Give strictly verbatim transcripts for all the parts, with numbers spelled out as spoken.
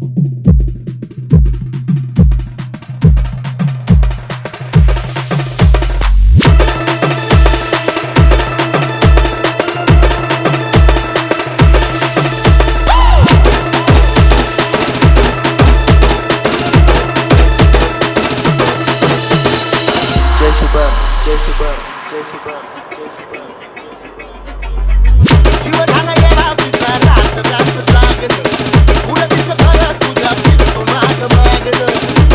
जय शुभम जय शुभम जय शुभम जीव झाला येडा पिसा रात रात जागलं पुढं दिसभर तुझ्या फिरतो माग मागलं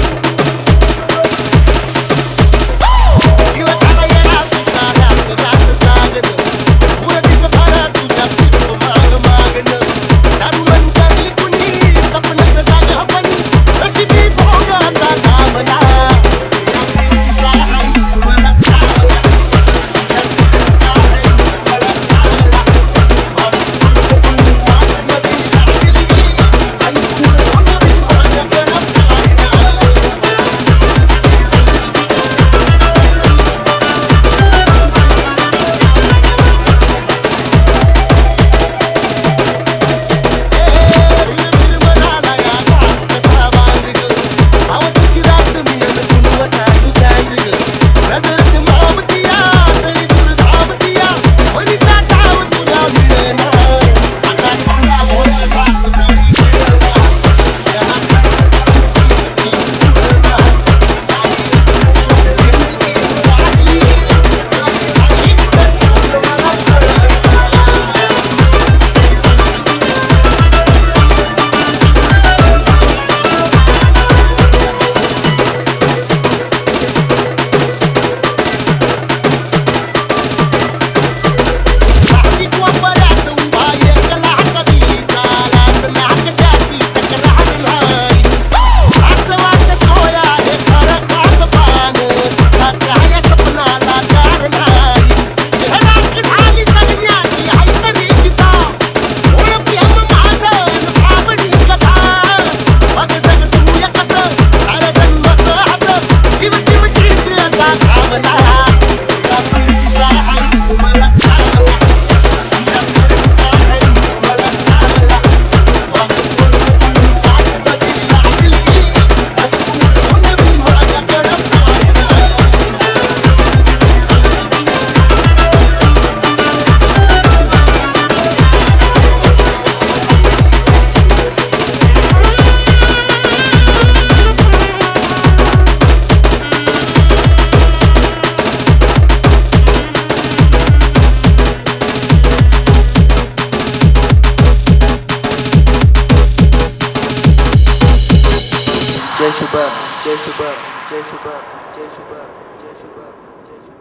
जीव झाला येडा पिसा रात रात जागलं पुढं दिसभर तुझ्या फिरतो माग मागलं चालू मन करली कुणी सपनात जाग हपणी नशिबी भोगाचा दामला जय शुभम जय शुभम जय शुभम जय शुभम जय शुभम